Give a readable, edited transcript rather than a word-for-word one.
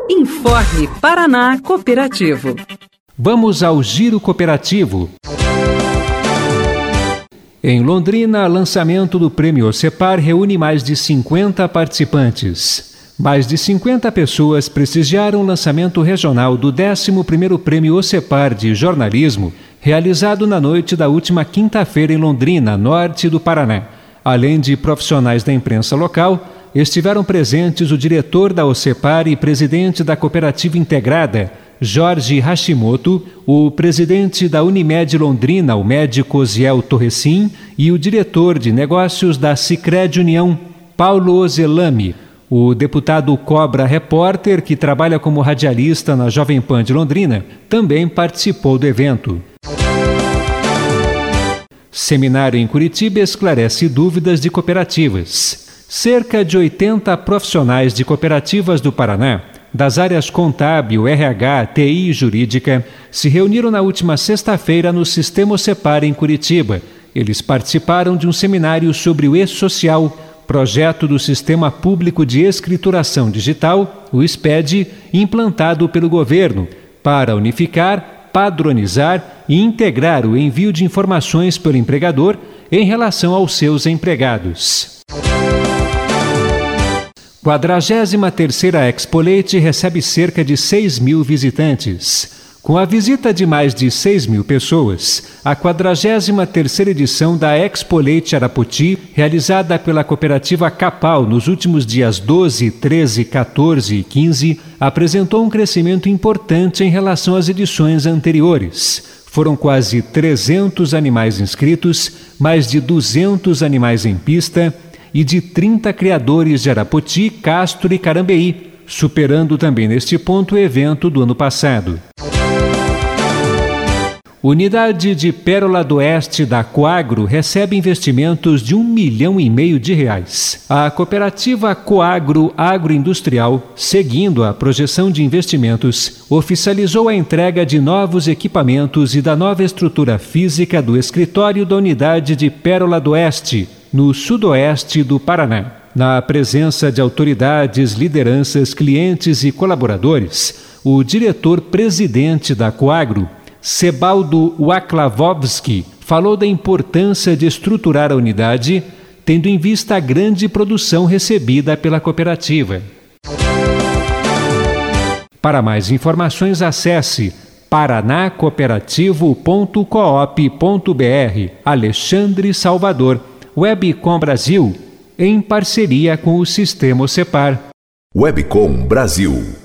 Informe Paraná Cooperativo. Vamos ao Giro Cooperativo. Em Londrina, lançamento do Prêmio OCEPAR reúne mais de 50 participantes. Mais de 50 pessoas prestigiaram o lançamento regional do 11º Prêmio OCEPAR de Jornalismo, realizado na noite da última quinta-feira em Londrina, norte do Paraná. Além de profissionais da imprensa local, estiveram presentes o diretor da OCEPAR e presidente da Cooperativa Integrada, Jorge Hashimoto, o presidente da Unimed Londrina, o médico Osiel Torrecin, e o diretor de negócios da Sicredi União, Paulo Ozelami. O deputado Cobra Repórter, que trabalha como radialista na Jovem Pan de Londrina, também participou do evento. Seminário em Curitiba esclarece dúvidas de cooperativas. Cerca de 80 profissionais de cooperativas do Paraná, das áreas contábil, RH, TI e jurídica, se reuniram na última sexta-feira no Sistema OCEPAR em Curitiba. Eles participaram de um seminário sobre o E-Social, projeto do Sistema Público de Escrituração Digital, o SPED, implantado pelo governo, para unificar, padronizar e integrar o envio de informações pelo empregador em relação aos seus empregados. 43ª Expo Leite recebe cerca de 6 mil visitantes. Com a visita de mais de 6 mil pessoas, a 43ª edição da Expo Leite Arapoti, realizada pela cooperativa Capal nos últimos dias 12, 13, 14 e 15, apresentou um crescimento importante em relação às edições anteriores. Foram quase 300 animais inscritos, mais de 200 animais em pista e de 30 criadores de Arapoti, Castro e Carambeí, superando também neste ponto o evento do ano passado. Unidade de Pérola do Oeste da Coagro recebe investimentos de R$1,5 milhão. A cooperativa Coagro Agroindustrial, seguindo a projeção de investimentos, oficializou a entrega de novos equipamentos e da nova estrutura física do escritório da Unidade de Pérola do Oeste, no sudoeste do Paraná. Na presença de autoridades, lideranças, clientes e colaboradores, o diretor-presidente da Coagro, Sebaldo Waklavovski, falou da importância de estruturar a unidade, tendo em vista a grande produção recebida pela cooperativa. Para mais informações, acesse paranacooperativo.coop.br. Alexandre Salvador, Webcom Brasil, em parceria com o Sistema OCEPAR. Webcom Brasil.